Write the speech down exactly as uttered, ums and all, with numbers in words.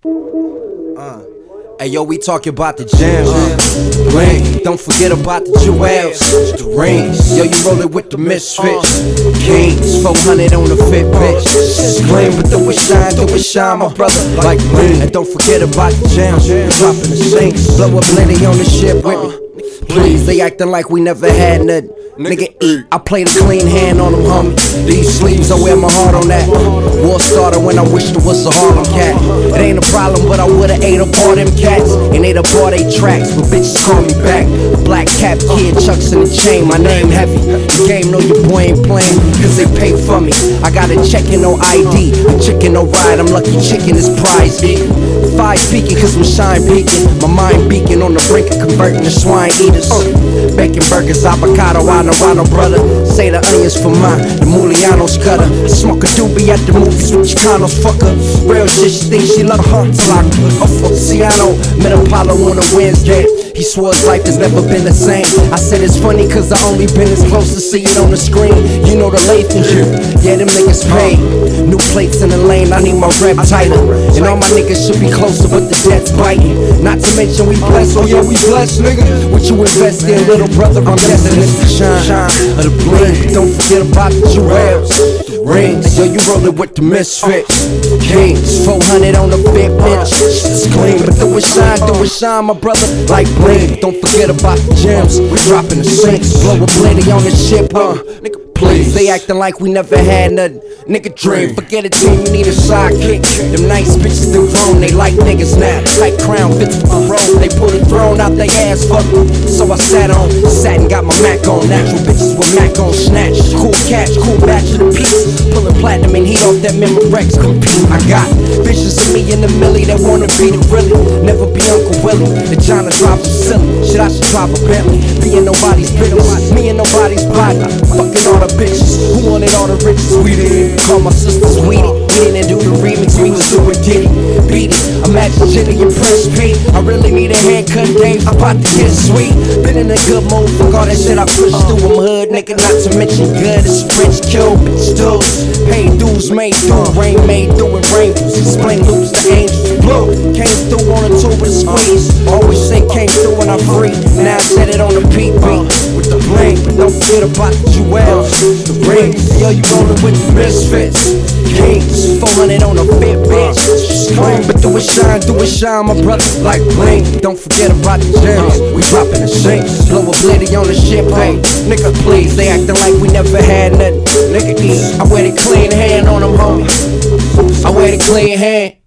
Uh. Hey yo, we talking about the jams, uh, bling. Don't forget about the jewels, the rings. Yo, you rollin' with the misfits, kings. four hundred on the fit bitch. Scream, but do it shine, do it shine, my brother. Like bling. And don't forget about the jams, dropping the sinks. Blow up plenty on the ship with me. Please, they acting like we never had nothing. Nigga, eat. I play the clean hand on them, homie. These sleeves, I wear my heart on that. War started when I wished it was a Harlem cat. It ain't a problem, but I would've ate up all them cats. And they'd have bought they tracks, but bitches call me back. Black cap kid, chucks in the chain, my name heavy. The game know your boy ain't playing, cause they pay for me. I got a check and no I D, a chicken no ride, I'm lucky chicken is prize eating. Five speaking cause my shine peaking, my mind beacon on the brink of converting to swine eaters. Bacon burgers, avocado, I know, I know, brother. Say the onions for mine, the Mulianos cutter. I smoke a doobie at the movies with Chicanos, fuck her. Real shit, she thinks she love her till I oh fuck Ciano. Met Apollo on a Wednesday. He swore his life has never been the same. I said it's funny cause I only been as close to see it on the screen. You know the Latham shit, yeah them niggas paid. New plates in the lane, I need my rep tighter. And all my niggas should be closer but the debt's biting. Not to mention we blessed, oh yeah we blessed nigga. What you invest in little brother, I'm guessing it's the shine of the bling. Don't forget about the jewels, the rings. Yo you rollin' with the misfits, kings. four hundred on the fit bitch, it's clean. But do it shine, do it shine my brother, like bling. Don't forget about the gems, we dropping the sinks. Blow a plenty on the ship, huh? Nigga, please. They acting like we never had nothing. Nigga dream, forget a team, you need a sidekick. Them nice bitches still grown, they like niggas now. Tight crown fits with the road, they pull the throne out they ass, fuck em. So I sat on, sat and got my Mac on. Natural bitches with Mac on snatch. Cool catch, cool batch of the piece. Pulling platinum and heat off that Memorex compete. I got visions of me in the millie that wanna be the really. Never be Uncle Willie, the John drive him silly. Shit, I should drive a Bentley. Being nobody's business, me and nobody's body. Fucking all the bitches, who wanted all the riches? We did. Call my sisters Weedy. We didn't do the remix, we was doing Diddy. Beat it, imagine Jenny and Prince P. I really need a haircut, Dave, I'm about to get sweet. Been in a good mood, fuck all that shit I pushed through. I'm hood, nigga, not to mention good as French kill, bitch dudes. Paid dues made through, rain made through and rainbows. Explain loops to angels. Blue, came through on a tube with a squeeze. Always say came through when I'm free. Now I said it on the P B with the bling. Don't forget about the jewels, the rings. Yo, you rollin' with the misfits, kings. four hundred on a fit bitch. Scream, but do it shine, do it shine, my brother. Like bling. Don't forget about the gems, we dropping the sinks. Blow a blitty on the ship, hey. Nigga, please, they acting like we never had nothing. Nigga, eat. I wear the clean hand on them, homie. I wear the clean hand.